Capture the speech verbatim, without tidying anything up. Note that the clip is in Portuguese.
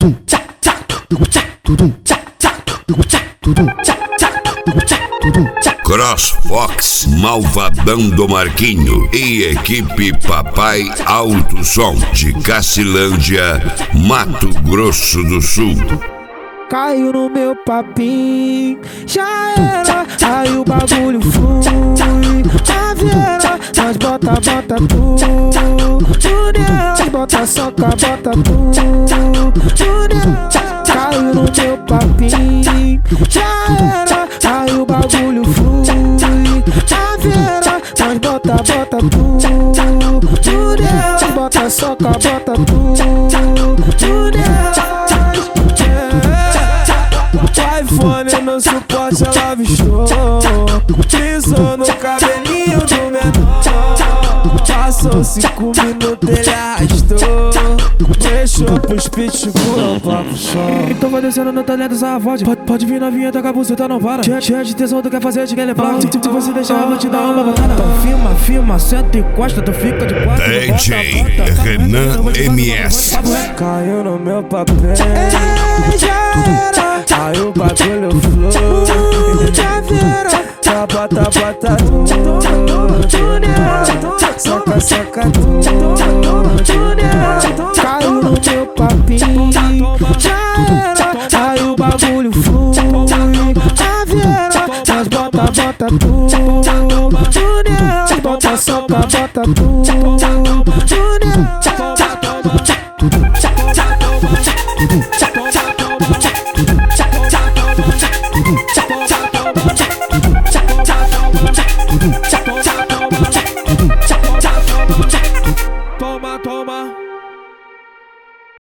CrossFox, Malvadão do Marquinho e equipe Papai Alto Som de Cacilândia, Mato Grosso do Sul. Caiu no meu papinho, já era, aí o bagulho flui. A vieira, nós bota, bota tudo. Nós bota soca, bota tudo. Caiu no meu papinho, já era, aí o bagulho flui. A vieira, nós bota, bota tudo. Nós bota soca, bota tudo. iPhone no suporte, ela avistou. Pisou no cabelinho do menor. Passou cinco minutos, ele arrastou. Deixou pros pitbull pra puxar. Então vai descendo no talento, essa voz. Pode, pode vir novinha, toca a buceta, não para. Cheia, cheia de tesão, tu quer fazer, te quer levar. Se, se você deixar, eu vou te dar uma batalha. Então filma, filma, senta e encosta, tu fica de quatro. D J Renan M S. Caiu no meu papel, já era. Aí o bagulho flui. Já vira, já bota, bota tudo. Soca, soca tudo. Caiu no meu papinho, já era. Aí o bagulho flui. Já vira, nós bota, bota tudo. Nós bota, soca, bota tudo.